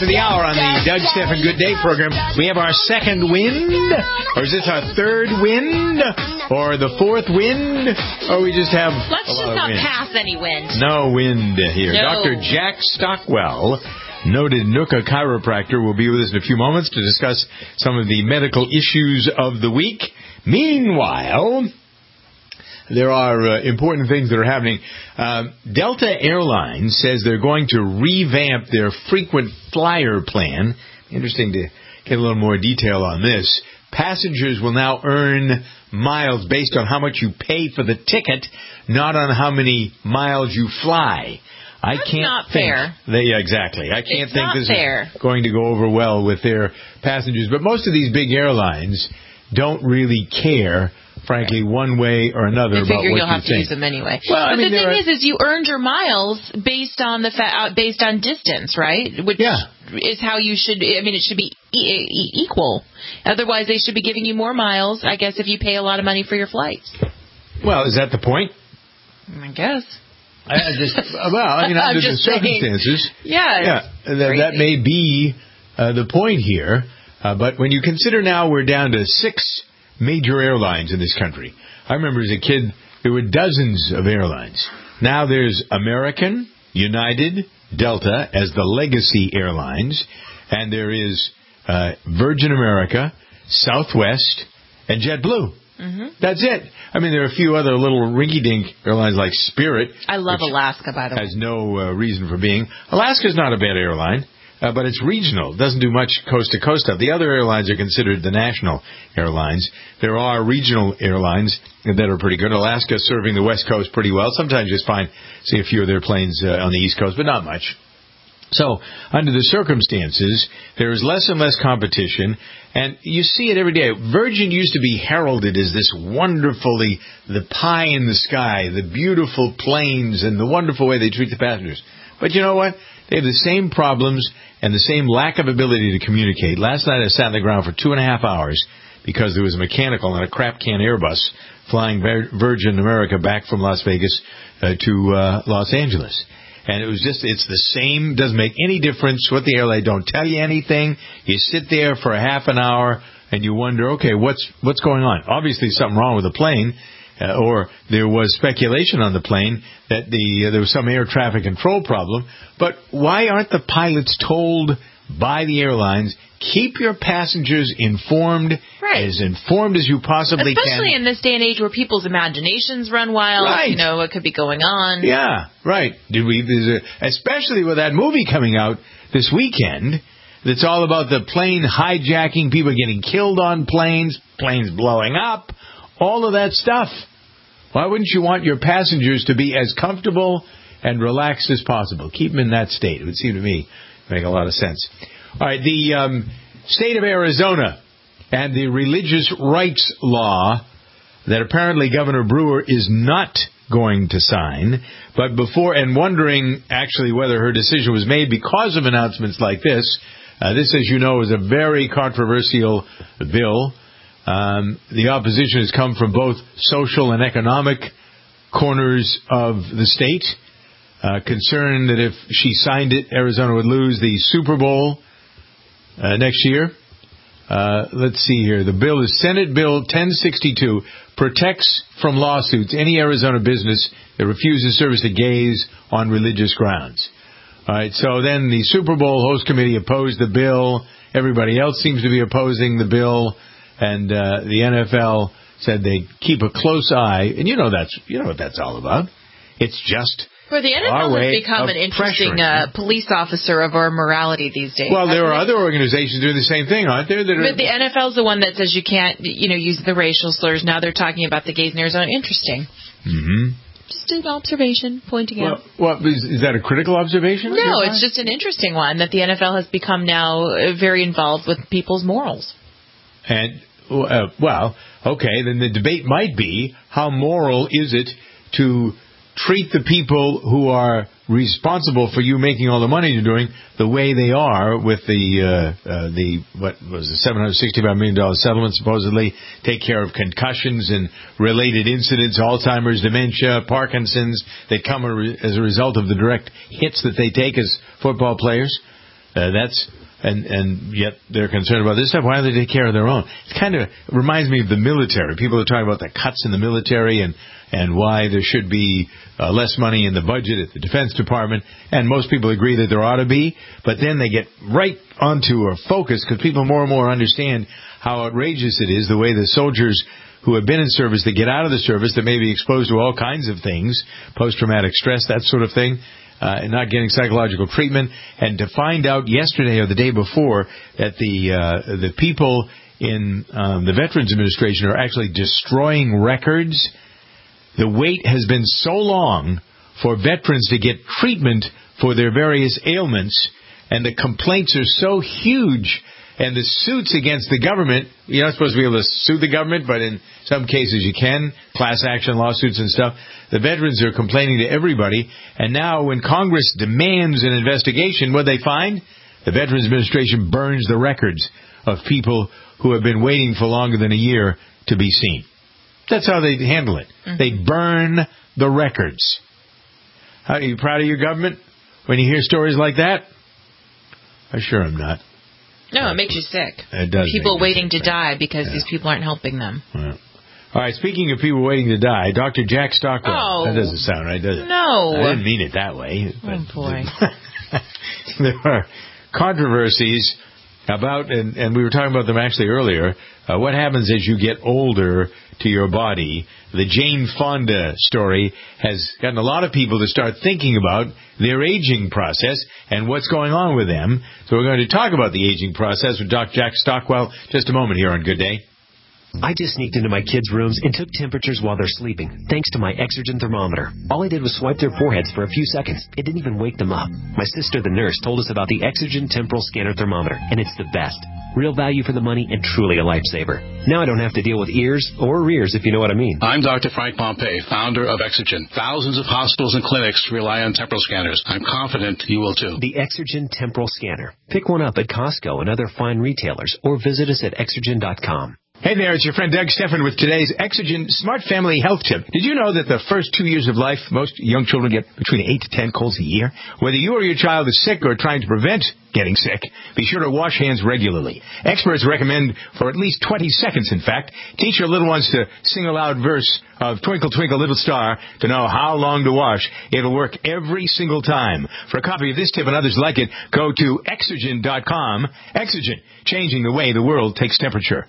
the hour on the Doug Stephan Good Day program. We have our second wind, or is this our third wind, or the fourth wind, or we just have Let's just not pass any wind. No wind here. No. Dr. Jack Stockwell, noted Nooka chiropractor, will be with us in a few moments to discuss some of the medical issues of the week. Meanwhile, there are important things that are happening. Delta Airlines says they're going to revamp their frequent flyer plan. Interesting to get a little more detail on this. Passengers will now earn miles based on how much you pay for the ticket, not on how many miles you fly. That's not fair. Yeah, exactly. I can't think this is going to go over well with their passengers. But most of these big airlines don't really care, frankly, one way or another about what you think. They figure you'll have to use them anyway. Well, but the thing is you earned your miles based on based on distance, right? Which is how you should. I mean, it should be equal. Otherwise, they should be giving you more miles, I guess, if you pay a lot of money for your flights. Well, is that the point? I guess. Under the circumstances, that may be the point here. But when you consider now we're down to 6 major airlines in this country. I remember as a kid, there were dozens of airlines. Now there's American, United, Delta as the legacy airlines, and there is Virgin America, Southwest, and JetBlue. Mm-hmm. That's it. I mean, there are a few other little rinky-dink airlines like Spirit. I love Alaska, by the way. Has no reason for being. Alaska's not a bad airline. But it's regional. It doesn't do much coast-to-coast stuff. The other airlines are considered the national airlines. There are regional airlines that are pretty good. Alaska serving the West Coast pretty well. Sometimes you just see a few of their planes on the East Coast, but not much. So, under the circumstances, there is less and less competition, and you see it every day. Virgin used to be heralded as this wonderfully, the pie in the sky, the beautiful planes, and the wonderful way they treat the passengers. But you know what? They have the same problems and the same lack of ability to communicate. Last night I sat on the ground for 2.5 hours because there was a mechanical on a crap can Airbus flying Virgin America back from Las Vegas to Los Angeles. And it's the same, doesn't make any difference what the airline don't tell you anything. You sit there for a half an hour and you wonder, okay, what's going on? Obviously something wrong with the plane. Or there was speculation on the plane that there was some air traffic control problem. But why aren't the pilots told by the airlines, keep your passengers informed, as you possibly can? Especially in this day and age where people's imaginations run wild. Right. You know what could be going on. Yeah, right. Especially with that movie coming out this weekend that's all about the plane hijacking, people getting killed on planes blowing up, all of that stuff. Why wouldn't you want your passengers to be as comfortable and relaxed as possible? Keep them in that state. It would seem to me to make a lot of sense. All right, the state of Arizona and the religious rights law that apparently Governor Brewer is not going to sign, but wondering actually whether her decision was made because of announcements like this. This, as you know, is a very controversial bill. The opposition has come from both social and economic corners of the state, concerned that if she signed it, Arizona would lose the Super Bowl next year. Let's see here. The bill is Senate Bill 1062, protects from lawsuits any Arizona business that refuses service to gays on religious grounds. All right, so then the Super Bowl host committee opposed the bill. Everybody else seems to be opposing the bill. And the NFL said they'd keep a close eye, and you know what that's all about. It's just the NFL has become an interesting police officer of our morality these days. Well, there are other organizations doing the same thing, aren't there? But the NFL's the one that says you can't, use the racial slurs. Now they're talking about the gays in Arizona. Interesting. Mm-hmm. Just an observation, pointing out. Well, is that a critical observation? No, it's just an interesting one that the NFL has become now very involved with people's morals. And okay, then the debate might be how moral is it to treat the people who are responsible for you making all the money you're doing the way they are with the what was the $765 million settlement supposedly, take care of concussions and related incidents, Alzheimer's, dementia, Parkinson's, that come as a result of the direct hits that they take as football players. And yet they're concerned about this stuff. Why don't they take care of their own? It kind of reminds me of the military. People are talking about the cuts in the military and why there should be less money in the budget at the Defense Department. And most people agree that there ought to be. But then they get right onto a focus because people more and more understand how outrageous it is, the way the soldiers who have been in service, that get out of the service, that may be exposed to all kinds of things, post-traumatic stress, that sort of thing, and not getting psychological treatment, and to find out yesterday or the day before that the people in the Veterans Administration are actually destroying records. The wait has been so long for veterans to get treatment for their various ailments, and the complaints are so huge, and the suits against the government, you're not supposed to be able to sue the government, but in some cases you can, class action lawsuits and stuff. The veterans are complaining to everybody, and now when Congress demands an investigation, what they find? The Veterans Administration burns the records of people who have been waiting for longer than a year to be seen. That's how they handle it. Mm-hmm. They burn the records. Are you proud of your government when you hear stories like that? I sure am not. No, it makes you sick. It does. People waiting to die because these people aren't helping them. Yeah. All right, speaking of people waiting to die, Dr. Jack Stockwell. Oh, that doesn't sound right, does it? No. I didn't mean it that way. Oh, boy. There are controversies about, and we were talking about them actually earlier, what happens as you get older to your body. The Jane Fonda story has gotten a lot of people to start thinking about their aging process and what's going on with them. So we're going to talk about the aging process with Dr. Jack Stockwell just a moment here on Good Day. I just sneaked into my kids' rooms and took temperatures while they're sleeping, thanks to my Exergen thermometer. All I did was swipe their foreheads for a few seconds. It didn't even wake them up. My sister, the nurse, told us about the Exergen Temporal Scanner Thermometer, and it's the best. Real value for the money and truly a lifesaver. Now I don't have to deal with ears or rears, if you know what I mean. I'm Dr. Frank Pompey, founder of Exergen. Thousands of hospitals and clinics rely on temporal scanners. I'm confident you will too. The Exergen Temporal Scanner. Pick one up at Costco and other fine retailers, or visit us at Exergen.com. Hey there, it's your friend Doug Steffen with today's Exergen Smart Family Health Tip. Did you know that the first 2 years of life, most young children get between 8 to 10 colds a year? Whether you or your child is sick or trying to prevent getting sick, be sure to wash hands regularly. Experts recommend for at least 20 seconds, in fact. Teach your little ones to sing a loud verse of Twinkle, Twinkle, Little Star to know how long to wash. It'll work every single time. For a copy of this tip and others like it, go to Exergen.com. Exergen, changing the way the world takes temperature.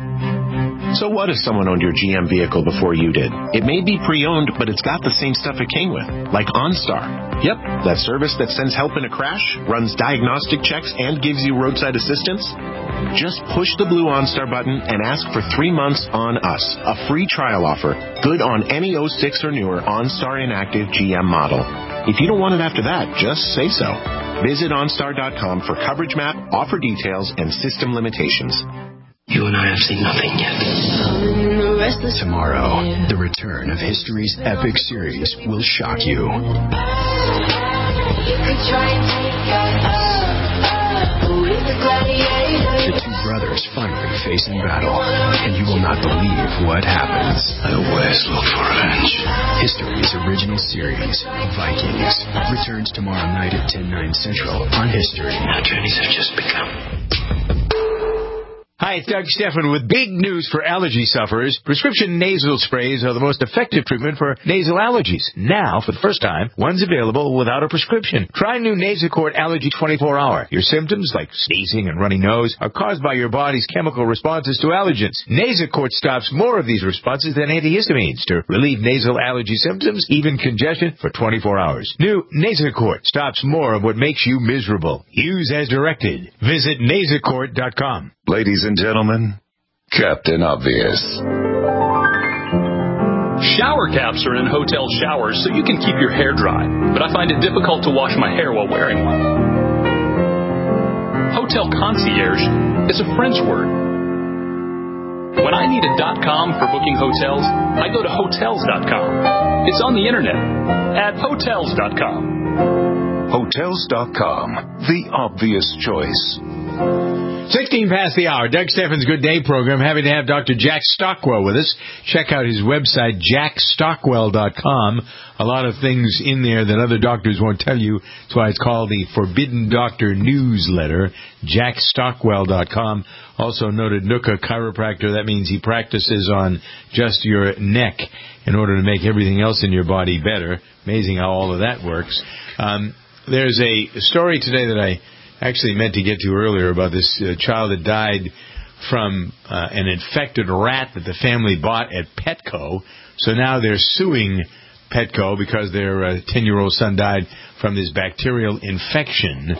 So what if someone owned your GM vehicle before you did? It may be pre-owned, but it's got the same stuff it came with, like OnStar. Yep, that service that sends help in a crash, runs diagnostic checks, and gives you roadside assistance. Just push the blue OnStar button and ask for 3 months on us, a free trial offer, good on any 06 or newer OnStar inactive GM model. If you don't want it after that, just say so. Visit OnStar.com for coverage map, offer details, and system limitations. You and I have seen nothing yet. Tomorrow, the return of history's epic series will shock you. The two brothers finally face in battle, and you will not believe what happens. I always look for revenge. History's original series, Vikings, returns tomorrow night at 10/9 Central on History. Our journeys have just begun. Hi, it's Doug Steffen with big news for allergy sufferers. Prescription nasal sprays are the most effective treatment for nasal allergies. Now, for the first time, one's available without a prescription. Try new Nasacort Allergy 24-Hour. Your symptoms, like sneezing and runny nose, are caused by your body's chemical responses to allergens. Nasacort stops more of these responses than antihistamines to relieve nasal allergy symptoms, even congestion, for 24 hours. New Nasacort stops more of what makes you miserable. Use as directed. Visit Nasacort.com. Ladies and gentlemen, Captain Obvious. Shower caps are in hotel showers so you can keep your hair dry, but I find it difficult to wash my hair while wearing one. Hotel concierge is a French word. When I need a .com for booking hotels, I go to Hotels.com. It's on the internet at Hotels.com. Hotels.com, the obvious choice. 16 past the hour. Doug Steffens' Good Day program. Happy to have Dr. Jack Stockwell with us. Check out his website, jackstockwell.com. A lot of things in there that other doctors won't tell you. That's why it's called the Forbidden Doctor Newsletter, jackstockwell.com. Also noted Nooka chiropractor. That means he practices on just your neck in order to make everything else in your body better. Amazing how all of that works. There's a story today that I actually meant to get to earlier about this child that died from an infected rat that the family bought at Petco. So now they're suing Petco because their 10-year-old son died from this bacterial infection.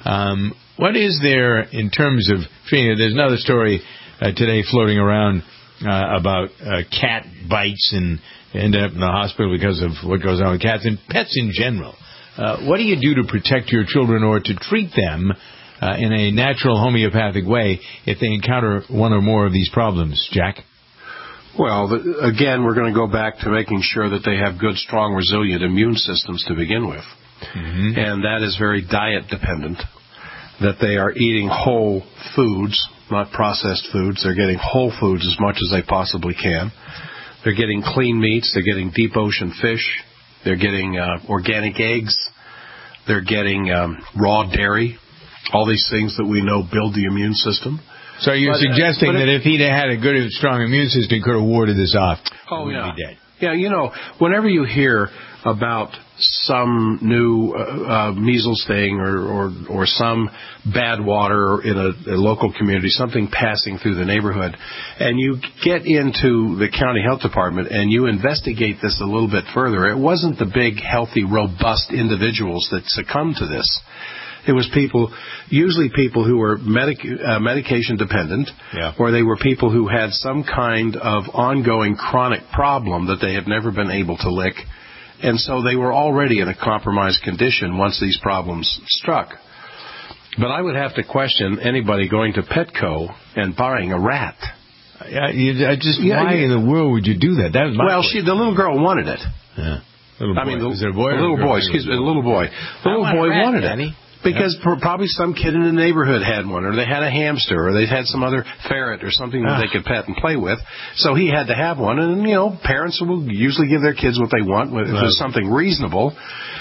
What is there in terms of treating it? There's another story today floating around about cat bites and end up in the hospital because of what goes on with cats and pets in general. What do you do to protect your children or to treat them in a natural homeopathic way if they encounter one or more of these problems, Jack? Well, again, we're going to go back to making sure that they have good, strong, resilient immune systems to begin with. Mm-hmm. And that is very diet dependent, that they are eating whole foods, not processed foods. They're getting whole foods as much as they possibly can. They're getting clean meats. They're getting deep ocean fish. They're getting organic eggs. They're getting raw dairy. All these things that we know build the immune system. So you're suggesting that if he'd had a good, strong immune system, he could have warded this off. Oh, yeah. He'd be dead. Yeah, whenever you hear about some new measles thing or some bad water in a local community, something passing through the neighborhood, and you get into the county health department and you investigate this a little bit further, it wasn't the big, healthy, robust individuals that succumbed to this. It was usually people who were medication dependent, or they were people who had some kind of ongoing chronic problem that they had never been able to lick, and so they were already in a compromised condition once these problems struck. But I would have to question anybody going to Petco and buying a rat. Why in the world would you do that? That was my question. The little girl wanted it. Yeah. Was it a boy? A little boy. Excuse me, a little boy. The little boy wanted it. Because probably some kid in the neighborhood had one, or they had a hamster, or they had some other ferret or something that they could pet and play with. So he had to have one. And, parents will usually give their kids what they want if there's something reasonable.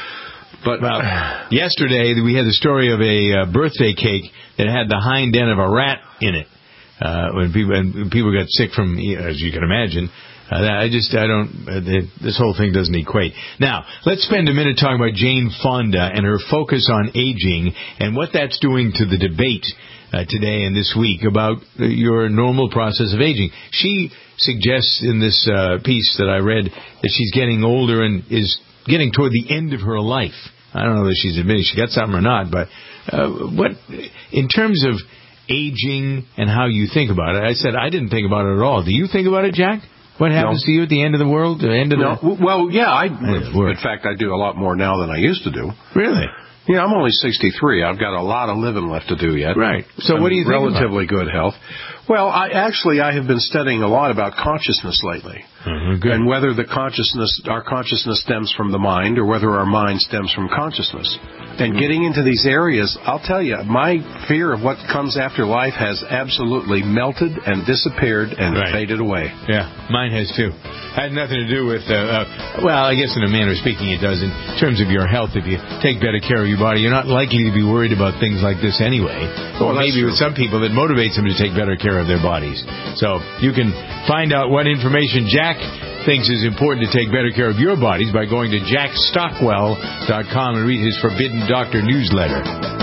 But yesterday we had the story of a birthday cake that had the hind end of a rat in it. When people got sick from, as you can imagine. This whole thing doesn't equate. Now, let's spend a minute talking about Jane Fonda and her focus on aging and what that's doing to the debate today and this week about your normal process of aging. She suggests in this piece that I read that she's getting older and is getting toward the end of her life. I don't know that she's admitting she got something or not, but what in terms of aging and how you think about it, I said I didn't think about it at all. Do you think about it, Jack? What happens to you at the end of the world? In fact, I do a lot more now than I used to do. Really? Yeah, I'm only 63. I've got a lot of living left to do yet. Right. So what do you think relatively good health. Well, I have been studying a lot about consciousness lately. Good. And whether our consciousness stems from the mind or whether our mind stems from consciousness. And getting into these areas, I'll tell you, my fear of what comes after life has absolutely melted and disappeared and faded away. Yeah, mine has too. Had nothing to do with, I guess in a manner of speaking it does in terms of your health. If you take better care of your body, you're not likely to be worried about things like this anyway. Or maybe with some people it motivates them to take better care of their bodies. So you can find out what information Jack thinks is important to take better care of your bodies by going to jackstockwell.com and read his Forbidden Doctor newsletter.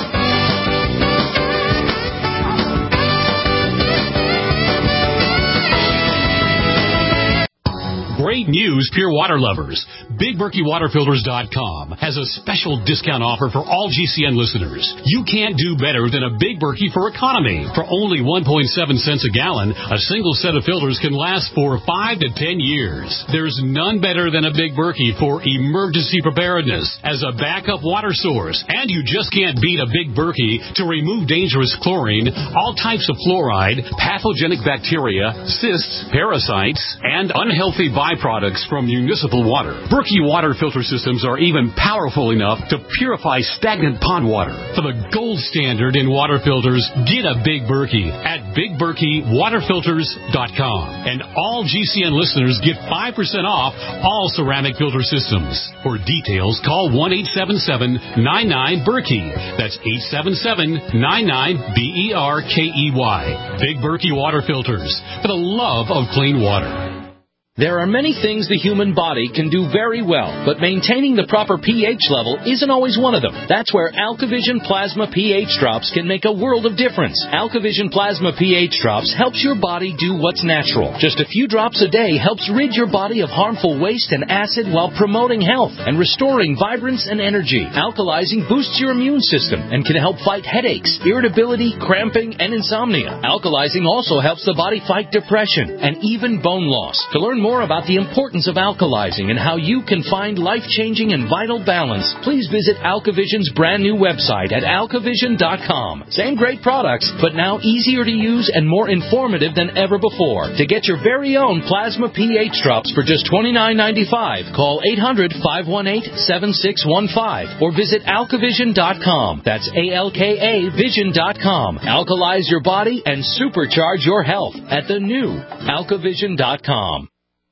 Great news, pure water lovers. BigBerkeyWaterFilters.com has a special discount offer for all GCN listeners. You can't do better than a Big Berkey for economy. For only 1.7 cents a gallon, a single set of filters can last for 5 to 10 years. There's none better than a Big Berkey for emergency preparedness as a backup water source. And you just can't beat a Big Berkey to remove dangerous chlorine, all types of fluoride, pathogenic bacteria, cysts, parasites, and unhealthy byproducts products from municipal water. Berkey water filter systems are even powerful enough to purify stagnant pond water. For the gold standard in water filters, get a Big Berkey at BigBerkeyWaterFilters.com. And all GCN listeners get 5% off all ceramic filter systems. For details, call 1-877-99-BERKEY. That's 877-99-BERKEY. Big Berkey Water Filters, for the love of clean water. There are many things the human body can do very well, but maintaining the proper pH level isn't always one of them. That's where AlkaVision Plasma pH Drops can make a world of difference. AlkaVision Plasma pH Drops helps your body do what's natural. Just a few drops a day helps rid your body of harmful waste and acid while promoting health and restoring vibrance and energy. Alkalizing boosts your immune system and can help fight headaches, irritability, cramping, and insomnia. Alkalizing also helps the body fight depression and even bone loss. To learn more about the importance of alkalizing and how you can find life-changing and vital balance, please visit AlkaVision's brand new website at alkavision.com. Same great products, but now easier to use and more informative than ever before. To get your very own Plasma pH Drops for just $29.95, call 800-518-7615 or visit alkavision.com. That's ALKA Vision.com. Alkalize your body and supercharge your health at the new alkavision.com.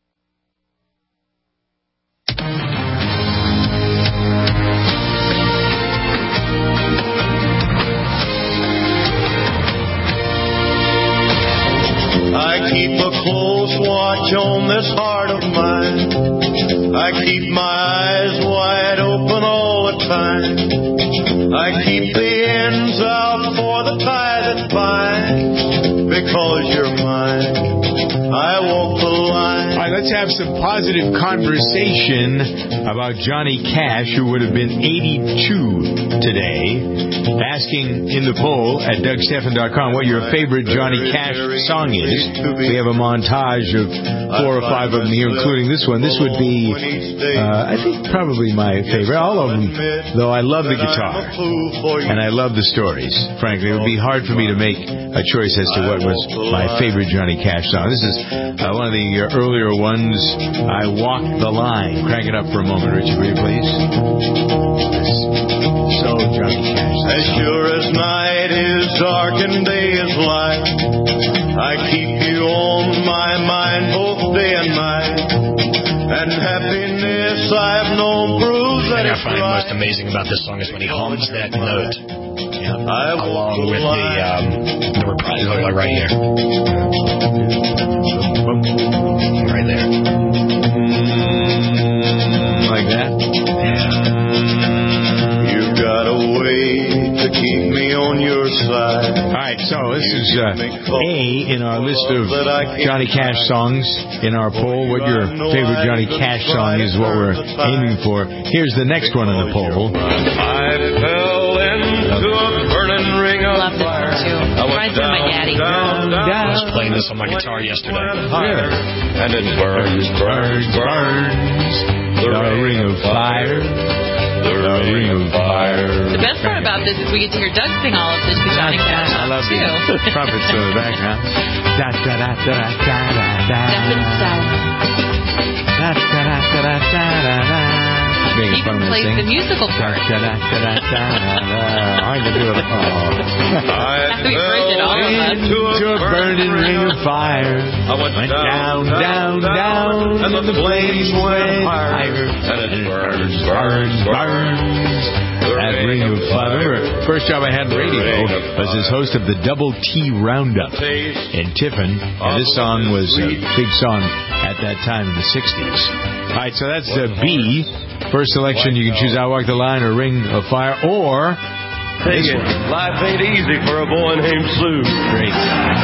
I keep a close watch on this heart of mine. I keep my eyes wide open all the time. I keep the ends out for the tie that binds. Because you're mine, I walk the line. All right, let's have some positive conversation about Johnny Cash, who would have been 82 today. Asking in the poll at DougStephan.com what your favorite Johnny Cash song is. We have a montage of 4 or 5 of them here, including this one. This would be, I think, probably my favorite. All of them, though I love the guitar. And I love the stories. Frankly, it would be hard for me to make a choice as to what was my favorite Johnny Cash song. This is one of the earlier ones, I Walked the Line. Crank it up for a moment, Richard, will you please? So Johnny Cash. As sure as night is dark and day is light, I keep you on my mind both day and night. And happiness I've known proves that I find most amazing about this song is when he hums that note. Along with the reprisal right here. Right there. Like that? You've got a way to keep me on your side. All right, so this is A in our list of Johnny Cash songs in our poll. What your favorite Johnny Cash song is what we're aiming for. Here's the next one in the poll. I fell into a burning ring of fire. Reminds me of my daddy. I was playing this on my guitar yesterday. And it burns, burns, burns. The ring of fire. The ring of fire. The best part about this is we get to hear Doug sing all of this with Johnny Cash. I love the trumpets in the background. Da da da da da da da. Da da da da da da. He even plays the musical part. I can do it all. We heard it all of us. Into a burning ring of fire. I went down, down, down, and the flames went higher. And it burns, burns, burns. That ring of fire. First job I had in radio was as host of the Double T Roundup in Tiffin. And this song was a big song at that time in the 60s. All right, so that's B. First selection, you can choose I Walk the Line or Ring of Fire, or this one. Life ain't easy for a boy named Sue. Great.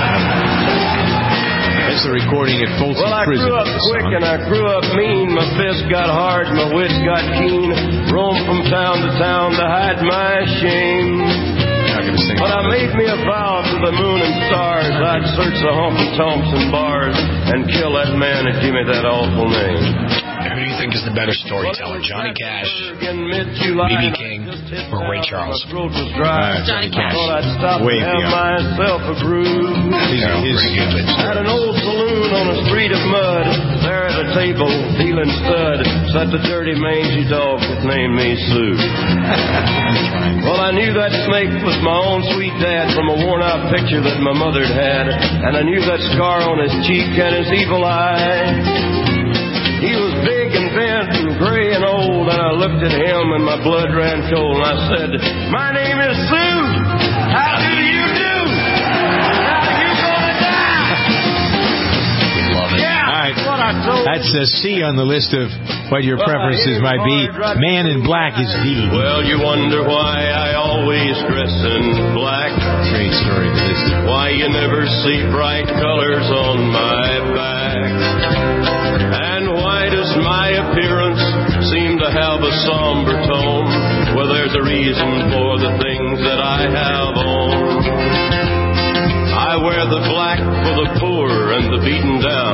That's the recording at Folsom Prison. Well, I grew up quick and I grew up mean. My fists got hard, my wits got keen. Roamed from town to town to hide my shame. But I made me a vow to the moon and stars I'd search the honky-tonks and bars and kill that man that gave me that awful name. Who do you think is the better storyteller, Johnny Cash, B.B. King, or Ray Charles? Johnny Cash. Way beyond. At an old saloon on a street of mud, there at a table, dealing stud, sat the dirty mangy dog that named me Sue. Well, I knew that snake was my own sweet dad from a worn-out picture that my mother'd had, and I knew that scar on his cheek and his evil eye. He was big and bent and gray and old, and I looked at him and my blood ran cold, and I said, "My name is Sue. How do you do? Now you gonna die." Love it. Yeah, all right. That's what I told. That's a C on the list of what your preferences might be. Man in Black is D. Well, you wonder why I always dress in black. Great story to this. Why you never see bright colors on my back. And why does my appearance seem to have a somber tone? Well, there's a reason for the things that I have on. I wear the black for the poor and the beaten down,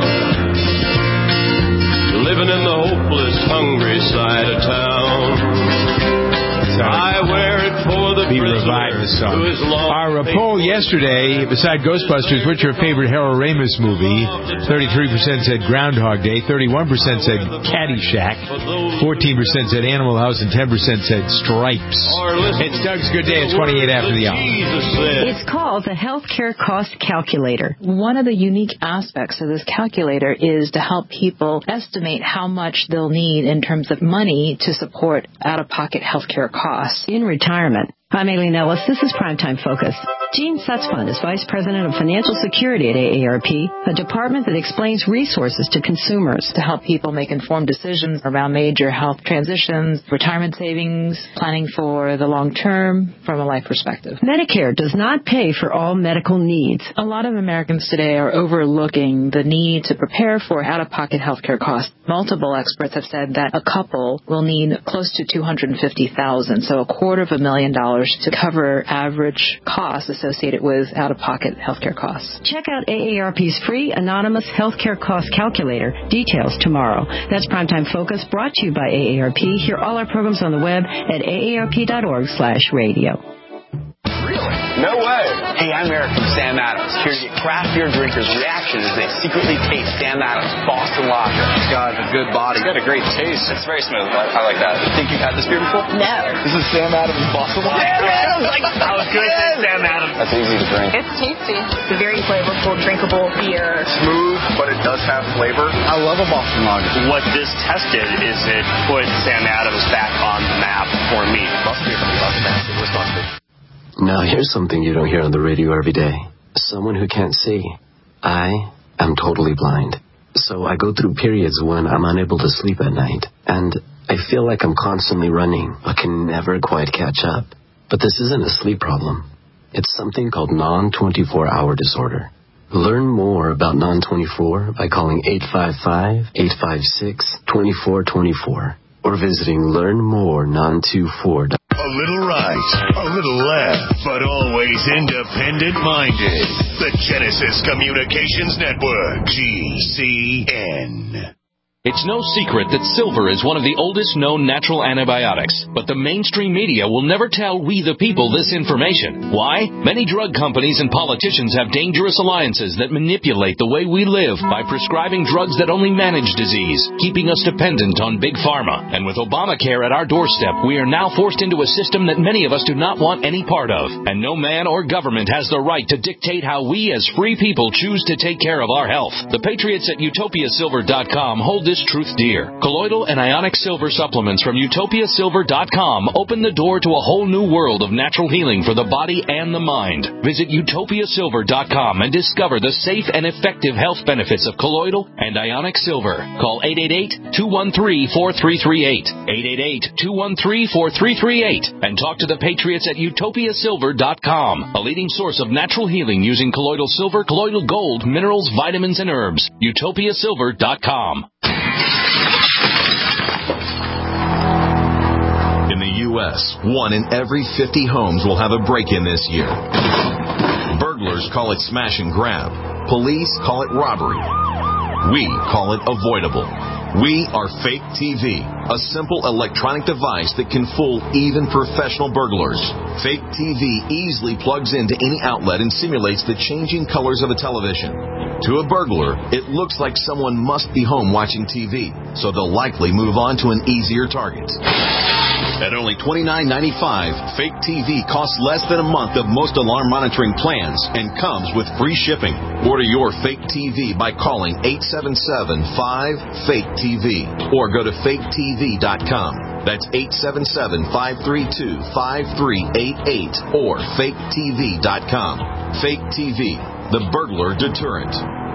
living in the hopeless, hungry side of town. I wear it for the prisoner who is lost. Our poll yesterday, beside Ghostbusters, what's your favorite Harold Ramis movie? 33% said Groundhog Day, 31% said Caddyshack, 14% said Animal House, and 10% said Stripes. It's Doug's Good Day at 28 after the hour. It's called the Healthcare Cost Calculator. One of the unique aspects of this calculator is to help people estimate how much they'll need in terms of money to support out-of-pocket healthcare costs. In retirement. I'm Aileen Ellis. This is Primetime Focus. Gene Sutzfund is Vice President of Financial Security at AARP, a department that explains resources to consumers to help people make informed decisions around major health transitions, retirement savings, planning for the long term from a life perspective. Medicare does not pay for all medical needs. A lot of Americans today are overlooking the need to prepare for out-of-pocket healthcare costs. Multiple experts have said that a couple will need close to $250,000, so $250,000 to cover average costs associated with out-of-pocket healthcare costs. Check out AARP's free anonymous healthcare cost calculator. Details tomorrow. That's Primetime Focus, brought to you by AARP. Hear all our programs on the web at aarp.org/radio. No way. Hey, I'm Eric from Sam Adams, here to get craft beer drinkers' reaction as they secretly taste Sam Adams Boston Lager. It's got a good body. It's got a great taste. It's very smooth. I like that. Think you've had this beer before? No. This is Sam Adams Boston Lager. Sam Adams! Like, I was good at Sam Adams. That's easy to drink. It's tasty. It's a very flavorful, drinkable beer. Smooth, but it does have flavor. I love a Boston Lager. What this tested is it put Sam Adams back on the map for me. Must be from Boston, Massachusetts. Now here's something you don't hear on the radio every day. Someone who can't see. I am totally blind. So I go through periods when I'm unable to sleep at night. And I feel like I'm constantly running, but can never quite catch up. But this isn't a sleep problem. It's something called non-24-hour disorder. Learn more about non-24 by calling 855-856-2424 or visiting learnmore924.com. A little right, a little left, but always independent-minded. The Genesis Communications Network, GCN. It's no secret that silver is one of the oldest known natural antibiotics, but the mainstream media will never tell we the people this information. Why? Many drug companies and politicians have dangerous alliances that manipulate the way we live by prescribing drugs that only manage disease, keeping us dependent on big pharma. And with Obamacare at our doorstep, we are now forced into a system that many of us do not want any part of. And no man or government has the right to dictate how we as free people choose to take care of our health. The patriots at utopiasilver.com hold this truth dear. Colloidal and ionic silver supplements from utopiasilver.com open the door to a whole new world of natural healing for the body and the mind. Visit utopiasilver.com and discover the safe and effective health benefits of colloidal and ionic silver. Call 888-213-4338. 888-213-4338 and talk to the patriots at utopiasilver.com, a leading source of natural healing using colloidal silver, colloidal gold, minerals, vitamins, and herbs. utopiasilver.com. In the U.S., 1 in every 50 homes will have a break-in this year. Burglars call it smash and grab. Police call it robbery. We call it avoidable. We are Fake TV, a simple electronic device that can fool even professional burglars. Fake TV easily plugs into any outlet and simulates the changing colors of a television. To a burglar, it looks like someone must be home watching TV, so they'll likely move on to an easier target. At only $29.95, Fake TV costs less than a month of most alarm monitoring plans and comes with free shipping. Order your Fake TV by calling 877-5-FAKE-TV or go to faketv.com. That's 877-532-5388 or faketv.com. Fake TV, the burglar deterrent.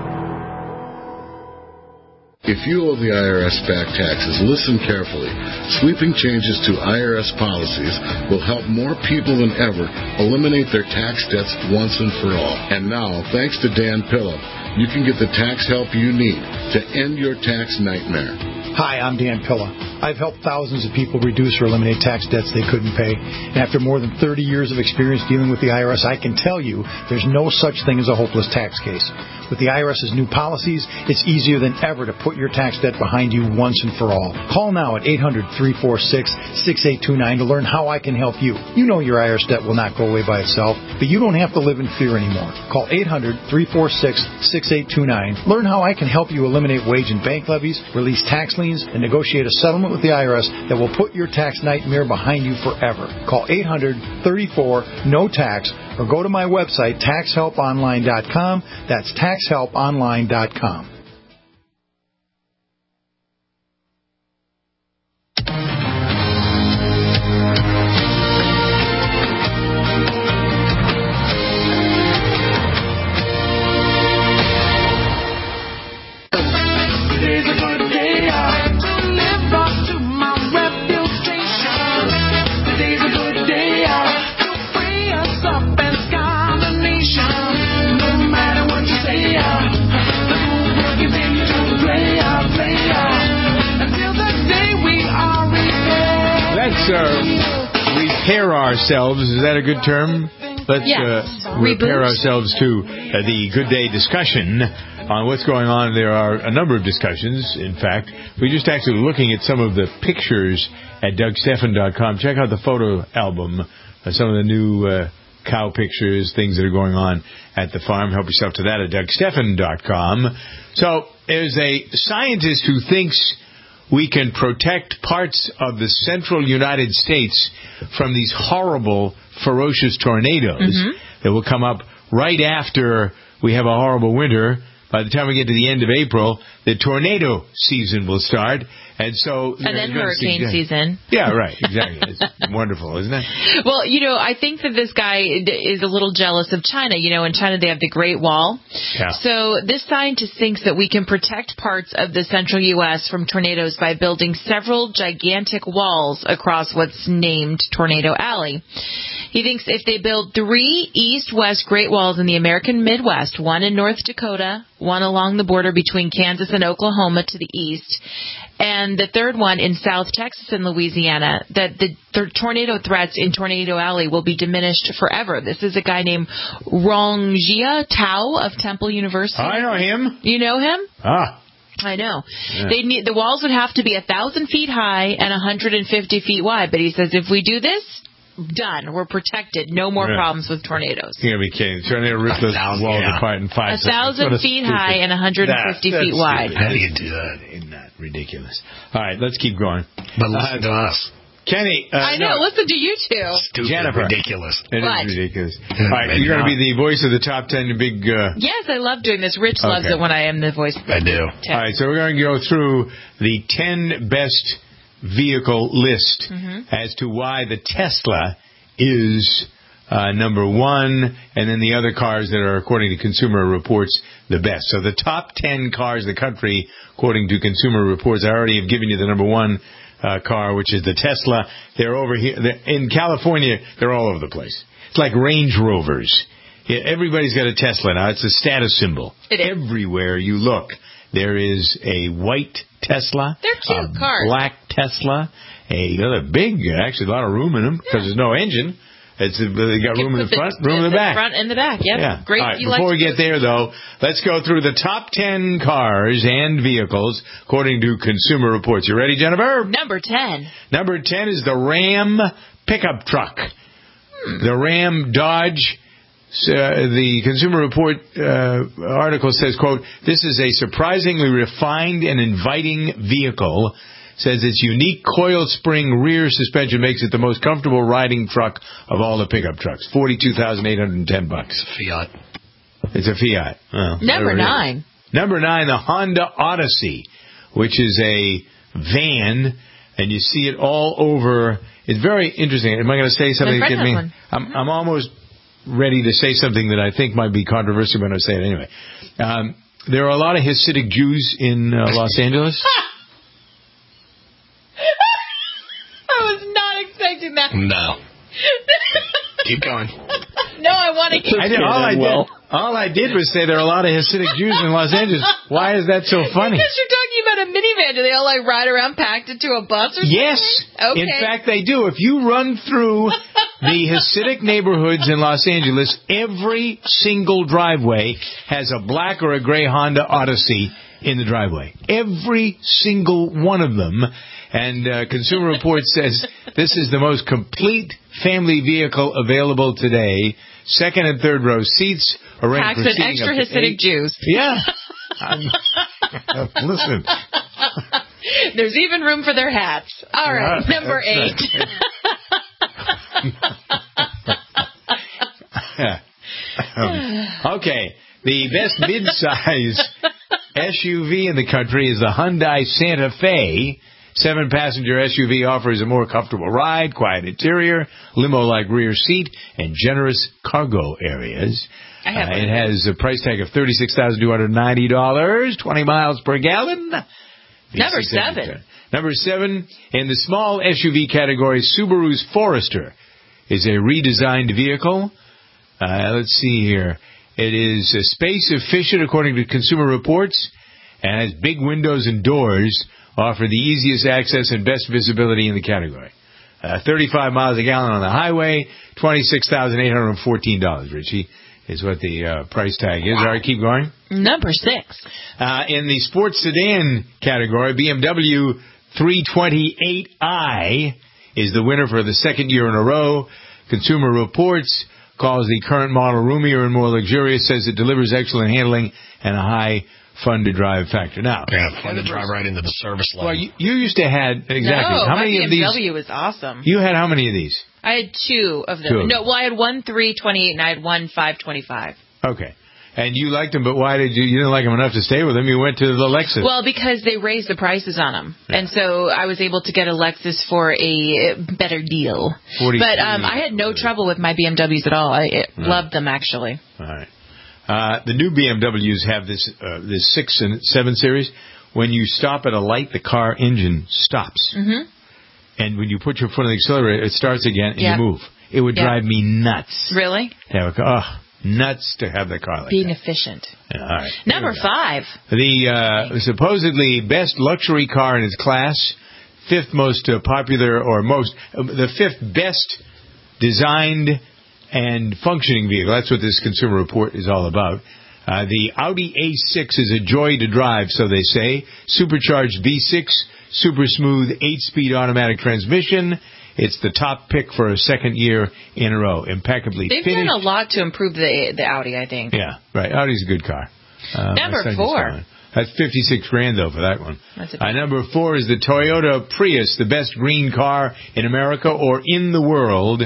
If you owe the IRS back taxes, listen carefully. Sweeping changes to IRS policies will help more people than ever eliminate their tax debts once and for all. And now, thanks to Dan Pilla, you can get the tax help you need to end your tax nightmare. Hi, I'm Dan Pilla. I've helped thousands of people reduce or eliminate tax debts they couldn't pay. And after more than 30 years of experience dealing with the IRS, I can tell you there's no such thing as a hopeless tax case. With the IRS's new policies, it's easier than ever to put your tax debt behind you once and for all. Call now at 800-346-6829 to learn how I can help you. You know your IRS debt will not go away by itself, but you don't have to live in fear anymore. Call 800-346-6829. Learn how I can help you eliminate wage and bank levies, release tax liens, and negotiate a settlement with the IRS that will put your tax nightmare behind you forever. Call 800-34-NO-TAX or go to my website, taxhelponline.com. That's taxhelponline.com. Repair ourselves. Is that a good term? Let's repair ourselves to the Good Day discussion on what's going on. There are a number of discussions. In fact, we're just actually looking at some of the pictures at DougSteffen.com. Check out the photo album of some of the new cow pictures, things that are going on at the farm. Help yourself to that at DougSteffen.com. So there's a scientist who thinks we can protect parts of the central United States from these horrible, ferocious tornadoes that will come up right after we have a horrible winter. By the time we get to the end of April, the tornado season will start. And so, and then hurricane season. Yeah, right. Exactly. It's wonderful, isn't it? Well, I think that this guy is a little jealous of China. In China they have the Great Wall. Yeah. So this scientist thinks that we can protect parts of the central U.S. from tornadoes by building several gigantic walls across what's named Tornado Alley. He thinks if they build 3 east-west Great Walls in the American Midwest, one in North Dakota, one along the border between Kansas and Oklahoma to the east, and the third one in South Texas and Louisiana, that the tornado threats in Tornado Alley will be diminished forever. This is a guy named Rongjia Tao of Temple University. I know him. You know him? Ah. I know. Yeah. The walls would have to be 1,000 feet high and 150 feet wide, but he says if we do this, done. We're protected. No more problems with tornadoes. You're going to be kidding. Tornado rip those walls apart in 5 seconds. 1,000 feet high and 150 feet wide. How do you do that? Isn't that ridiculous? All right, let's keep going. But listen to us. Kenny. I know. Listen to you two. Stupid. Jennifer. Ridiculous. It is ridiculous. All right, you're going to be the voice of the top 10 big... Yes, I love doing this. Rich loves it when I am the voice. I do. 10. All right, so we're going to go through the 10 best vehicle list as to why the Tesla is number one, and then the other cars that are, according to Consumer Reports, the best. So the top 10 cars in the country, according to Consumer Reports, I already have given you the number one car, which is the Tesla. They're over here. In California, they're all over the place. It's like Range Rovers. Everybody's got a Tesla now. It's a status symbol. Everywhere you look, there is a white Tesla. They're cute cars. Black Tesla. They're big, actually a lot of room in them because there's no engine. They got room in the front, room in the back. Front and the back, yep. Yeah. Great. All right, before we get there, though, let's go through the top 10 cars and vehicles according to Consumer Reports. You ready, Jennifer? Number 10. Number 10 is the Ram pickup truck. The Ram Dodge. The Consumer Report article says, quote, "This is a surprisingly refined and inviting vehicle." Says its unique coil spring rear suspension makes it the most comfortable riding truck of all the pickup trucks. $42,810. Fiat. It's a Fiat. Well, Number 9. Number 9, the Honda Odyssey, which is a van, and you see it all over. It's very interesting. Am I going to say something that gives me? I'm almost ready to say something that I think might be controversial, but I'm going to say it anyway. There are a lot of Hasidic Jews in Los Angeles. I was not expecting that. No. Keep going. No, I want to keep going. All I did was say there are a lot of Hasidic Jews in Los Angeles. Why is that so funny? Because you're talking about a minivan. Do they all like ride around packed into a bus or something? Yes. Okay. In fact, they do. If you run through the Hasidic neighborhoods in Los Angeles, every single driveway has a black or a gray Honda Odyssey in the driveway. Every single one of them. And Consumer Reports says this is the most complete family vehicle available today. Second and third row seats. Packs with extra Hasidic Jews. Yeah. Listen. There's even room for their hats. All right, number 8. Okay. The best mid-size SUV in the country is the Hyundai Santa Fe. 7-passenger SUV offers a more comfortable ride, quiet interior, limo-like rear seat, and generous cargo areas. It has a price tag of $36,290, 20 miles per gallon. Number 7. Number 7, in the small SUV category, Subaru's Forester is a redesigned vehicle. Let's see here. It is space efficient according to Consumer Reports and has big windows and doors, offer the easiest access and best visibility in the category. 35 miles a gallon on the highway, $26,814, Richie, is what the price tag is. All right, keep going. Number 6. In the sports sedan category, BMW 328i is the winner for the second year in a row. Consumer Reports calls the current model roomier and more luxurious, says it delivers excellent handling and a high fun-to-drive factor. Now, fun to drive right into the service lane. Well, you used to have, exactly. No, how many my of these? BMW was awesome. You had how many of these? I had 2 of them. No, well, I had one 328 and I had one 525. Okay. And you liked them, but why did you didn't like them enough to stay with them? You went to the Lexus. Well, because they raised the prices on them. Yeah. And so I was able to get a Lexus for a better deal. But I had no trouble with my BMWs at all. I loved them, actually. All right. The new BMWs have this 6 and 7 series. When you stop at a light, the car engine stops. Mm-hmm. And when you put your foot on the accelerator, it starts again and you move. It would drive me nuts. Really? Nuts to have the car like being that. Efficient. Yeah, all right. Number 5. The supposedly best luxury car in its class, 5th most popular or the 5th best designed and functioning vehicle. That's what this Consumer Report is all about. The Audi A6 is a joy to drive, so they say. Supercharged V6, super smooth 8-speed automatic transmission. It's the top pick for a second year in a row. Impeccably finished. They've done a lot to improve the Audi, I think. Yeah, right. Audi's a good car. Number 4. That's $56,000 though for that one. Number 4 is the Toyota Prius, the best green car in America or in the world.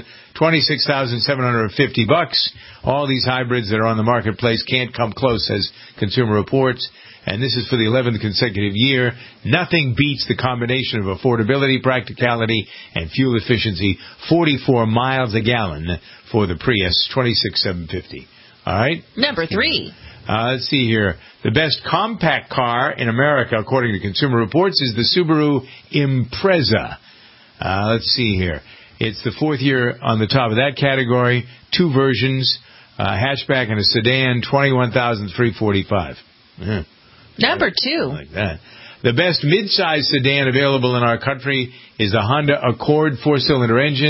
$26,750. All these hybrids that are on the marketplace can't come close, says Consumer Reports. And this is for the 11th consecutive year. Nothing beats the combination of affordability, practicality, and fuel efficiency. 44 miles a gallon for the Prius, $26,750. All right? Number 3. Let's see here. The best compact car in America, according to Consumer Reports, is the Subaru Impreza. Let's see here. It's the 4th year on the top of that category. 2 versions, hatchback and a sedan, $21,345. Number 2. Like that. The best mid-size sedan available in our country is the Honda Accord 4-cylinder engine,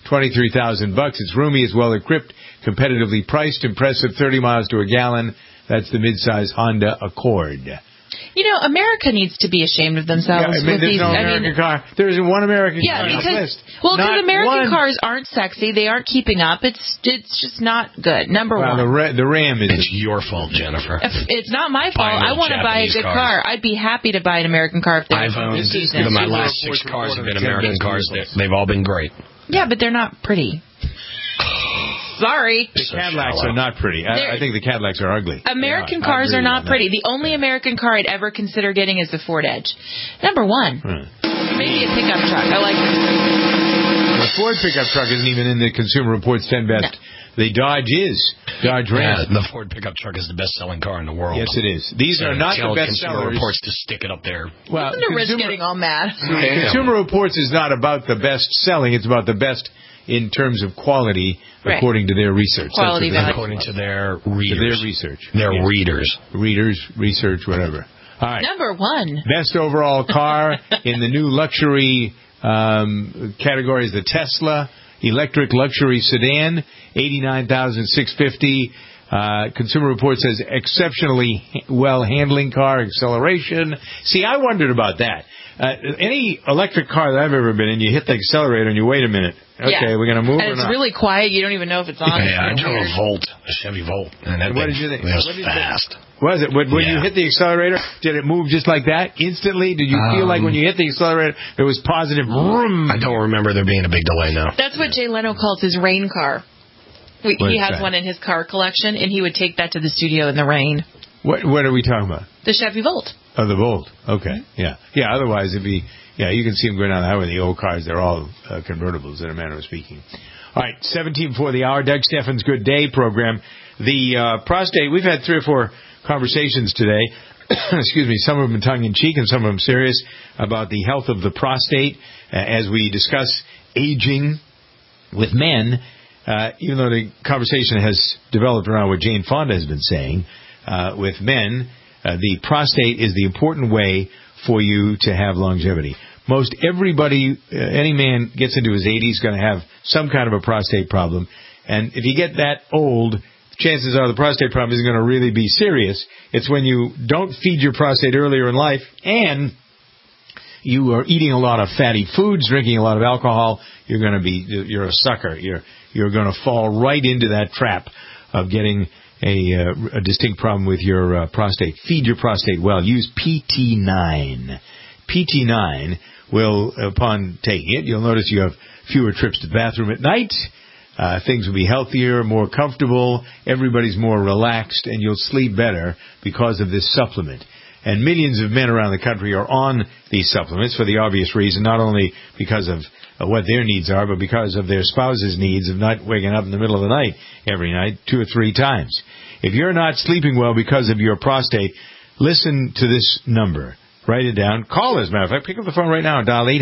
$23,000. It's roomy, it's well equipped, competitively priced, impressive 30 miles to a gallon. That's the midsize Honda Accord. You know, America needs to be ashamed of themselves. Yeah, there's no American car. There isn't one American car on the list. Well, because American cars aren't sexy. They aren't keeping up. It's just not good. Number one. The Ram is. It's your fault, Jennifer. It's not my fault. I want to buy a good car. I'd be happy to buy an American car if they I've owned my last 6 cars have been American cars. They've all been great. Yeah, but they're not pretty. Sorry. The Cadillacs are not pretty. I think the Cadillacs are ugly. American cars are not pretty. The only American car I'd ever consider getting is the Ford Edge. Number one, maybe a pickup truck. I like it. The Ford pickup truck isn't even in the Consumer Reports 10 best. No. The Dodge is. Dodge Ram. The Ford pickup truck is the best-selling car in the world. Yes, it is. These are not the best sellers. Consumer Reports to stick it up there. Well, the risk getting all mad. Consumer Reports is not about the best selling. It's about the best in terms of quality, according to their research. Quality value. According to their readers. To their research. Their readers. Readers, research, whatever. All right. Number one. Best overall car in the new luxury category is the Tesla electric luxury sedan, $89,650. Consumer Reports says exceptionally well handling car, acceleration. See, I wondered about that. Any electric car that I've ever been in, you hit the accelerator and you wait a minute. Okay, we're going to move and or not? it's really quiet. You don't even know if it's on. Yeah, I drove a Volt, a Chevy Volt. And what did you think? It was fast. Was it? When you hit the accelerator, did it move just like that instantly? Did you feel like when you hit the accelerator, it was positive? Vroom? I don't remember there being a big delay now. That's what Jay Leno calls his rain car. He has one in his car collection, and he would take that to the studio in the rain. What are we talking about? The Chevy Volt. Oh, the Volt. Okay. Yeah. Yeah, otherwise it'd be, you can see them going down the highway. The old cars, they're all convertibles in a manner of speaking. All right, 17 before the hour. Doug Steffens' Good Day program. The prostate, we've had 3 or 4 conversations today. Excuse me, some of them tongue-in-cheek and some of them serious about the health of the prostate as we discuss aging with men. Even though the conversation has developed around what Jane Fonda has been saying, with men, the prostate is the important way for you to have longevity. Most everybody, any man gets into his 80s going to have some kind of a prostate problem. And if you get that old, chances are the prostate problem isn't going to really be serious. It's when you don't feed your prostate earlier in life and you are eating a lot of fatty foods, drinking a lot of alcohol, you're a sucker. You're going to fall right into that trap of getting a distinct problem with your prostate. Feed your prostate well. Use PT9. PT9 will, upon taking it, you'll notice you have fewer trips to the bathroom at night. Things will be healthier, more comfortable. Everybody's more relaxed, and you'll sleep better because of this supplement. And millions of men around the country are on these supplements for the obvious reason, not only because of what their needs are, but because of their spouse's needs of not waking up in the middle of the night every night 2 or 3 times. If you're not sleeping well because of your prostate, listen to this number. Write it down. Call us, matter of fact. Pick up the phone right now and dial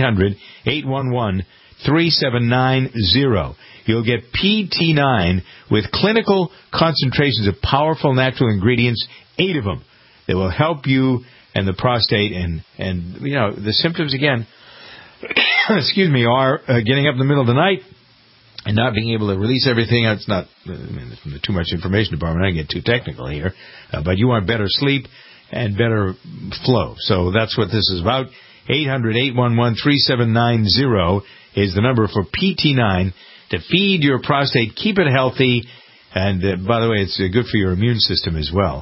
800-811-3790. You'll get PT9 with clinical concentrations of powerful natural ingredients, 8 of them, that will help you and the prostate. And the symptoms, again, excuse me, are getting up in the middle of the night and not being able to release everything. It's not from the too much information department. I get too technical here. But you want better sleep and better flow. So that's what this is about. 800-811-3790 is the number for PT9 to feed your prostate, keep it healthy, and by the way, it's good for your immune system as well.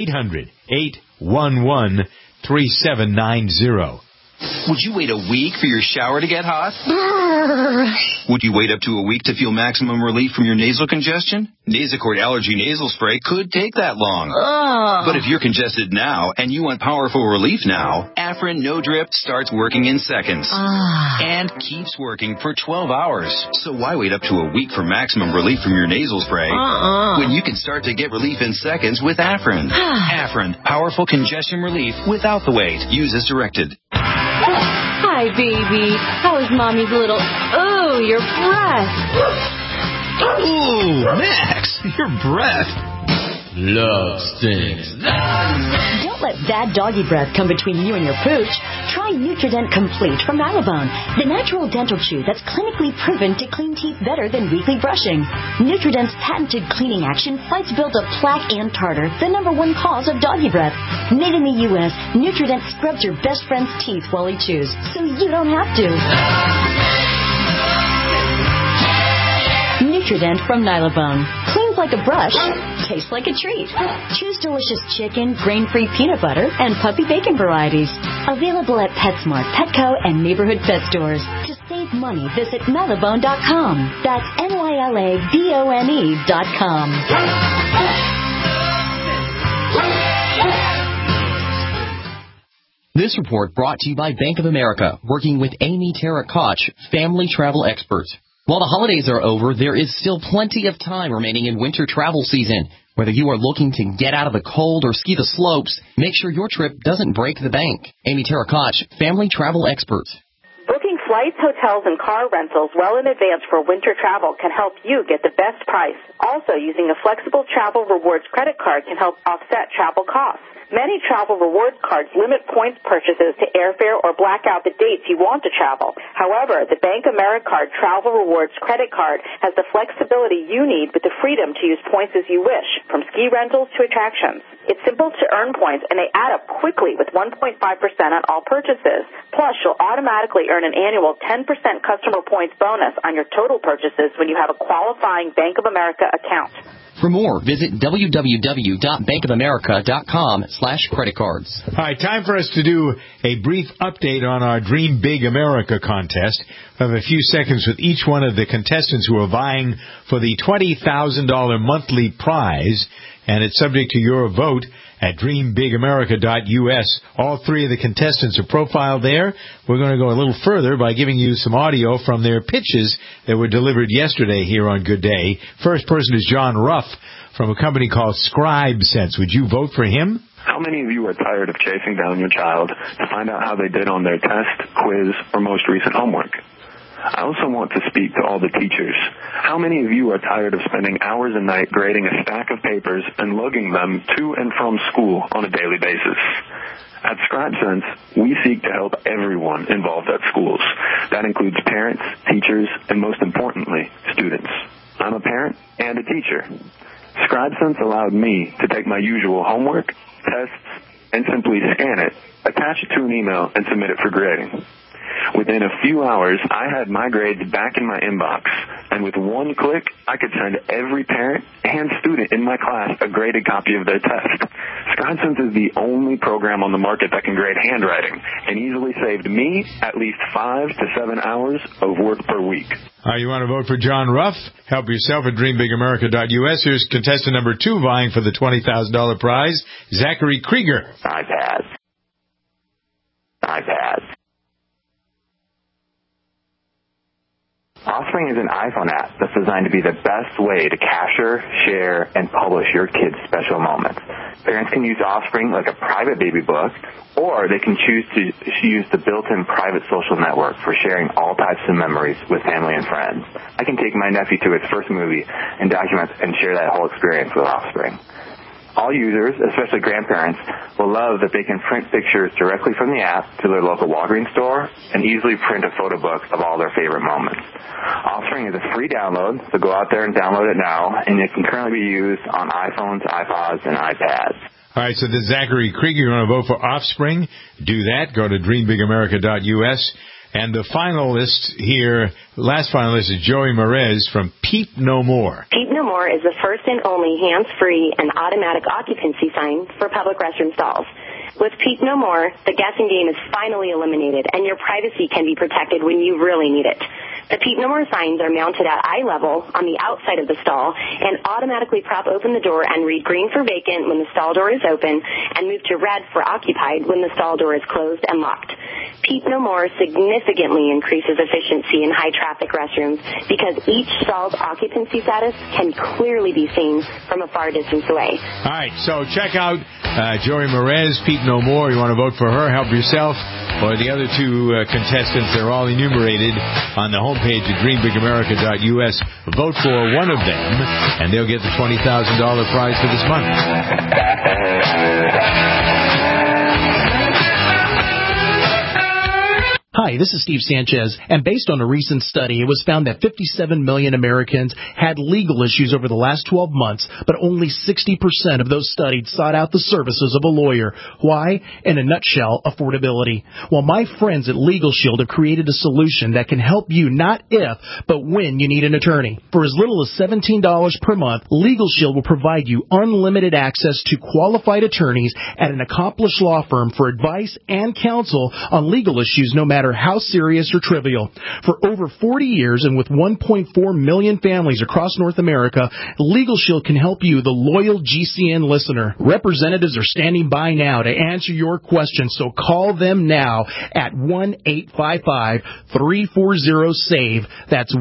800-811-3790. Would you wait a week for your shower to get hot? Would you wait up to a week to feel maximum relief from your nasal congestion? Nasacort Allergy Nasal Spray could take that long. But if you're congested now and you want powerful relief now, Afrin No Drip starts working in seconds and keeps working for 12 hours. So why wait up to a week for maximum relief from your nasal spray when you can start to get relief in seconds with Afrin? Afrin, powerful congestion relief without the wait. Use as directed. Hi, baby. How is Mommy's little... Oh, your breath. Ooh, Max, your breath. Love stinks. Don't let bad doggy breath come between you and your pooch. Try Nutrident Complete from Nylabone, the natural dental chew that's clinically proven to clean teeth better than weekly brushing. Nutrident's patented cleaning action fights buildup plaque and tartar, the #1 cause of doggy breath. Made in the U.S., Nutrident scrubs your best friend's teeth while he chews, so you don't have to. Nutrident from Nylabone. Cleans like a brush, tastes like a treat. Choose delicious chicken, grain-free peanut butter, and puppy bacon varieties. Available at PetSmart, Petco, and neighborhood pet stores. To save money, visit Nylabone.com. That's NYLABONE.com. This report brought to you by Bank of America, working with Amy Tara Koch, family travel expert. While the holidays are over, there is still plenty of time remaining in winter travel season. Whether you are looking to get out of the cold or ski the slopes, make sure your trip doesn't break the bank. Amy Tara Koch, family travel expert. Booking flights, hotels, and car rentals well in advance for winter travel can help you get the best price. Also, using a flexible Travel Rewards credit card can help offset travel costs. Many travel rewards cards limit points purchases to airfare or black out the dates you want to travel. However, the Bank AmeriCard Travel Rewards credit card has the flexibility you need with the freedom to use points as you wish, from ski rentals to attractions. It's simple to earn points, and they add up quickly with 1.5% on all purchases. Plus, you'll automatically earn an annual 10% customer points bonus on your total purchases when you have a qualifying Bank of America account. For more, visit www.bankofamerica.com/creditcards. All right, time for us to do a brief update on our Dream Big America contest. We have a few seconds with each one of the contestants who are vying for the $20,000 monthly prize, and it's subject to your vote at dreambigamerica.us. All three of the contestants are profiled there. We're going to go a little further by giving you some audio from their pitches that were delivered yesterday here on Good Day. First person is John Ruff from a company called ScribeSense. Would you vote for him? How many of you are tired of chasing down your child to find out how they did on their test, quiz, or most recent homework? I also want to speak to all the teachers. How many of you are tired of spending hours a night grading a stack of papers and lugging them to and from school on a daily basis? At ScribeSense, we seek to help everyone involved at schools. That includes parents, teachers, and most importantly, students. I'm a parent and a teacher. ScribeSense allowed me to take my usual homework, tests, and simply scan it, attach it to an email, and submit it for grading. Within a few hours, I had my grades back in my inbox, and with one click, I could send every parent and student in my class a graded copy of their test. ScribeSense is the only program on the market that can grade handwriting, and easily saved me at least 5 to 7 hours of work per week. You want to vote for John Ruff? Help yourself at dreambigamerica.us. Here's contestant number 2 vying for the $20,000 prize, Zachary Krieger. iPad. Offspring is an iPhone app that's designed to be the best way to capture, share, and publish your kids' special moments. Parents can use Offspring like a private baby book, or they can choose to use the built-in private social network for sharing all types of memories with family and friends. I can take my nephew to his first movie and document and share that whole experience with Offspring. All users, especially grandparents, will love that they can print pictures directly from the app to their local Walgreens store and easily print a photo book of all their favorite moments. Offspring is a free download, so go out there and download it now, and it can currently be used on iPhones, iPods, and iPads. All right, so this Zachary Krieger, you want to vote for Offspring? Do that. Go to dreambigamerica.us. And the finalist here, last finalist is Joey Merez from Peep No More. Peep No More is the first and only hands-free and automatic occupancy sign for public restroom stalls. With Peep No More, the guessing game is finally eliminated, and your privacy can be protected when you really need it. The Peep No More signs are mounted at eye level on the outside of the stall and automatically prop open the door and read green for vacant when the stall door is open and move to red for occupied when the stall door is closed and locked. Peep No More significantly increases efficiency in high-traffic restrooms because each stall's occupancy status can clearly be seen from a far distance away. All right, so check out Joey Merez, Peep No More. You want to vote for her, help yourself, or the other 2 contestants. They're all enumerated on the homepage webpage at dreambigamerica.us. Vote for one of them, and they'll get the $20,000 prize for this month. Hi, this is Steve Sanchez, and based on a recent study, it was found that 57 million Americans had legal issues over the last 12 months, but only 60% of those studied sought out the services of a lawyer. Why? In a nutshell, affordability. Well, my friends at Legal Shield have created a solution that can help you not if, but when you need an attorney. For as little as $17 per month, Legal Shield will provide you unlimited access to qualified attorneys at an accomplished law firm for advice and counsel on legal issues, no matter how serious or trivial. For over 40 years and with 1.4 million families across North America, Legal Shield can help you, the loyal GCN listener. Representatives are standing by now to answer your questions, so call them now at 1-855-340-SAVE. That's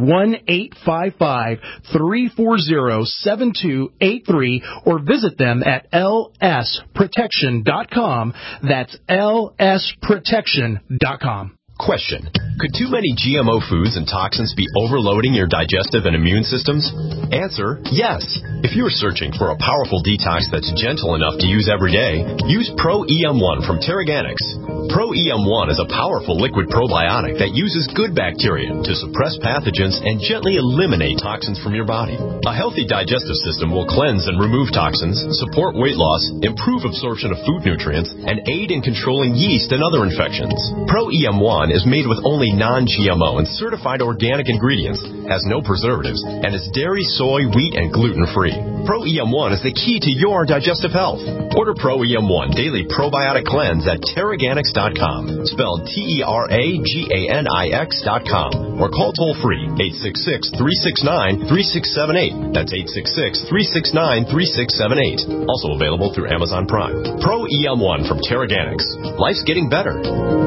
1-855-340-7283, or visit them at lsprotection.com. That's lsprotection.com. Question. Could too many GMO foods and toxins be overloading your digestive and immune systems? Answer, yes. If you're searching for a powerful detox that's gentle enough to use every day, use Pro EM1 from Terraganics. Pro EM1 is a powerful liquid probiotic that uses good bacteria to suppress pathogens and gently eliminate toxins from your body. A healthy digestive system will cleanse and remove toxins, support weight loss, improve absorption of food nutrients, and aid in controlling yeast and other infections. Pro EM1 is made with only non-GMO and certified organic ingredients, has no preservatives, and is dairy, soy, wheat, and gluten-free. Pro EM1 is the key to your digestive health. Order Pro EM1 Daily Probiotic Cleanse at Terraganics.com, spelled Terraganix.com, or call toll-free 866-369-3678. That's 866-369-3678. Also available through Amazon Prime. Pro EM1 from Terraganics. Life's getting better.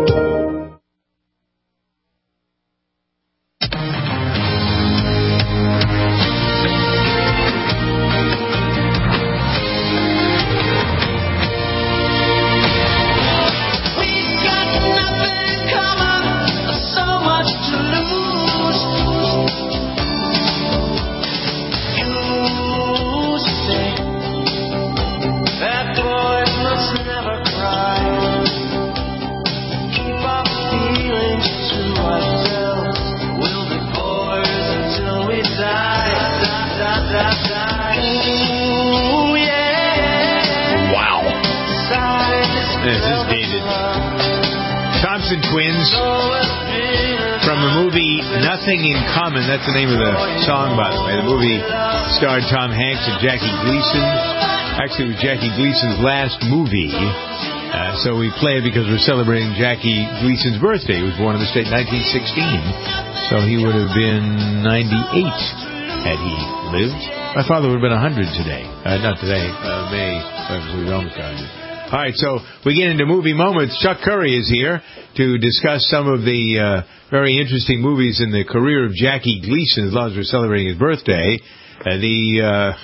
That's the name of the song, by the way. The movie starred Tom Hanks and Jackie Gleason. Actually, it was Jackie Gleason's last movie. So we play it because we're celebrating Jackie Gleason's birthday. He was born in the state in 1916. So he would have been 98 had he lived. My father would have been 100 today. Not today, May. We almost got it. All right, so we get into movie moments. Chuck Curry is here to discuss some of the very interesting movies in the career of Jackie Gleason, as long as we're celebrating his birthday. The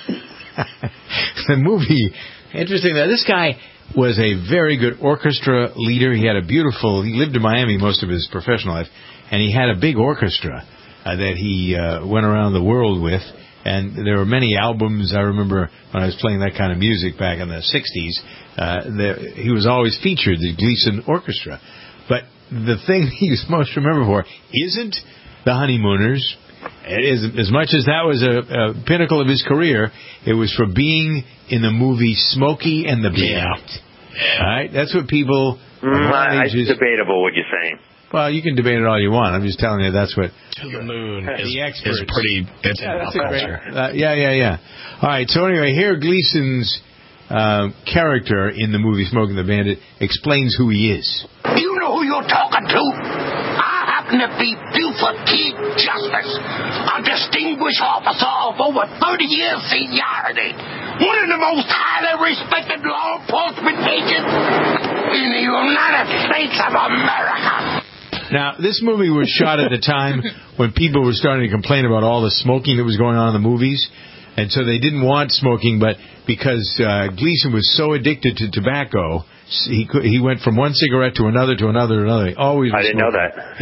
movie, interesting. This guy was a very good orchestra leader. He lived in Miami most of his professional life, and he had a big orchestra that he went around the world with. And there were many albums. I remember when I was playing that kind of music back in the 60s, he was always featured, the Gleason Orchestra. But the thing he's most remembered for isn't The Honeymooners. As much as that was a pinnacle of his career, it was for being in the movie Smokey and the Bandit. Yeah. All right? That's what people... It's debatable what you're saying. Well, you can debate it all you want. I'm just telling you that's what... To the Moon is pretty... It's in pop culture. Yeah. All right, so anyway, here Gleason's character in the movie Smoking the Bandit explains who he is. You know who you're talking to? I happen to be Buford T. Justice, a distinguished officer of over 30 years seniority, one of the most highly respected law enforcement agents in the United States of America. Now, this movie was shot at a time when people were starting to complain about all the smoking that was going on in the movies. And so they didn't want smoking, but because Gleason was so addicted to tobacco, he went from one cigarette to another. Always. I didn't know that. Yeah.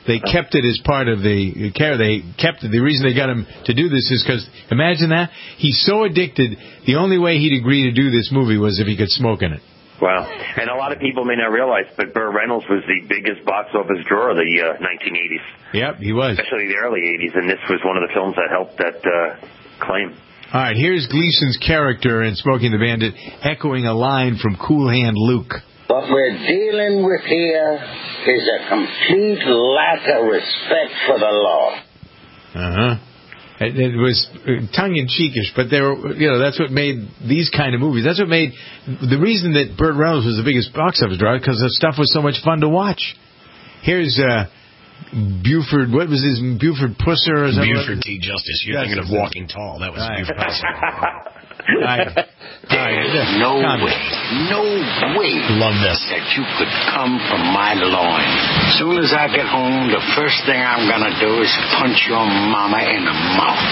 they kept it as part of the care. They kept it. The reason they got him to do this is because, imagine that, he's so addicted, the only way he'd agree to do this movie was if he could smoke in it. Wow. And a lot of people may not realize, but Burt Reynolds was the biggest box office drawer of the 1980s. Yep, he was. Especially the early 80s, and this was one of the films that helped that claim. All right, here's Gleason's character in Smokey and the Bandit echoing a line from Cool Hand Luke. What we're dealing with here is a complete lack of respect for the law. Uh-huh. It was tongue-in-cheekish, but they were, that's what made these kind of movies. That's what made the reason that Burt Reynolds was the biggest box office draw, because the stuff was so much fun to watch. Here's Buford. What was his Buford Pusser or something? Buford T. Justice. You're thinking of Walking Tall. That was Buford Pusser. No way love this. that you could come from my loin. As soon as I get home, the first thing I'm going to do is punch your mama in the mouth.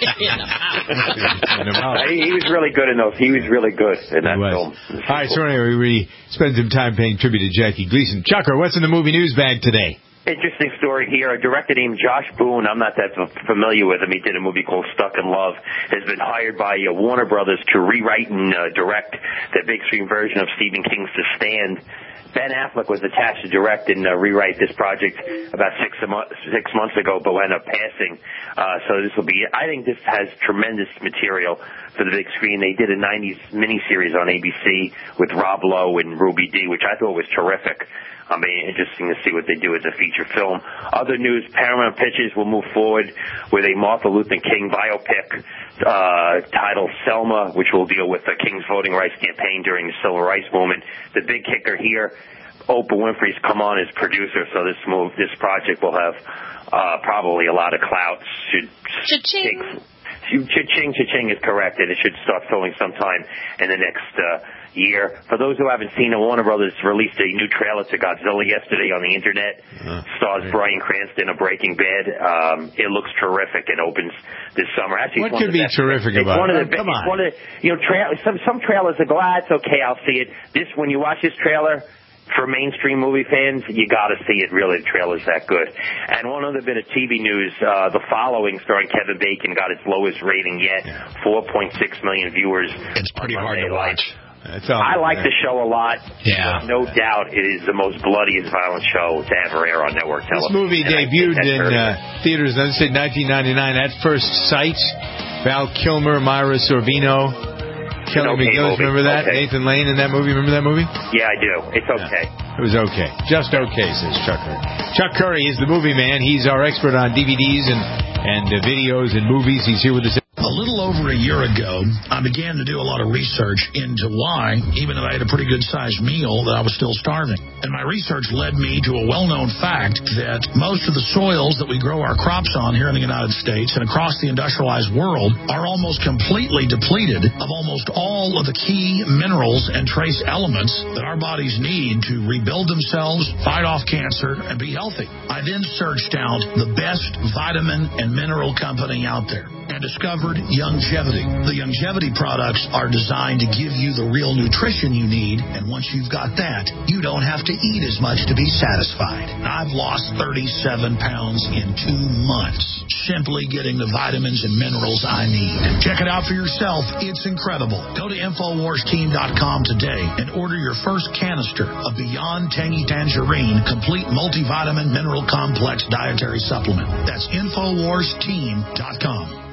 He was really good in those. He was really good in that film. All right, so anyway, we spent some time paying tribute to Jackie Gleason. Chucker, what's in the movie news bag today? Interesting story here. A director named Josh Boone, I'm not that familiar with him. He did a movie called Stuck in Love, has been hired by Warner Brothers to rewrite and direct the big screen version of Stephen King's The Stand. Ben Affleck was attached to direct and rewrite this project about 6 months ago, but wound up passing. So this will be, I think this has tremendous material for the big screen. They did a 90s miniseries on ABC with Rob Lowe and Ruby Dee, which I thought was terrific. I mean, interesting to see what they do as a feature film. Other news, Paramount Pictures will move forward with a Martin Luther King biopic titled Selma, which will deal with the King's voting rights campaign during the Civil Rights Movement. The big kicker here, Oprah Winfrey's come on as producer, so this project will have probably a lot of clout. Cha-ching. Cha-ching is correct, and it should start filming sometime in the next year. For those who haven't seen it, Warner Brothers released a new trailer to Godzilla yesterday on the internet. Stars Bryan Cranston of Breaking Bad. It looks terrific. It opens this summer. Actually, what could be terrific about it? Come on. Some trailers that go, it's okay, I'll see it. This, when you watch this trailer, for mainstream movie fans, you got to see it. Really, the trailer's that good. And one other bit of TV news: The Following, starring Kevin Bacon, got its lowest rating yet. 4.6 million viewers. It's pretty hard to watch. I like the show a lot. Yeah. No doubt it is the most bloodiest, violent show to ever air on network television. This movie debuted in theaters, let's say 1999. At First Sight, Val Kilmer, Myra Sorvino, Kelly McGillis. Remember that? Okay. Nathan Lane in that movie. Remember that movie? Yeah, I do. It's okay. It was okay. Just okay, says Chuck Curry. Chuck Curry is the movie man. He's our expert on DVDs and videos and movies. He's here with us. A little over a year ago, I began to do a lot of research into why, even though I had a pretty good-sized meal, that I was still starving. And my research led me to a well-known fact that most of the soils that we grow our crops on here in the United States and across the industrialized world are almost completely depleted of almost all of the key minerals and trace elements that our bodies need to rebuild themselves, fight off cancer, and be healthy. I then searched out the best vitamin and mineral company out there and discovered Youngevity. The Youngevity products are designed to give you the real nutrition you need, and once you've got that, you don't have to eat as much to be satisfied. I've lost 37 pounds in 2 months, simply getting the vitamins and minerals I need. Check it out for yourself. It's incredible. Go to InfoWarsTeam.com today and order your first canister of Beyond Tangy Tangerine Complete Multivitamin Mineral Complex Dietary Supplement. That's InfoWarsTeam.com.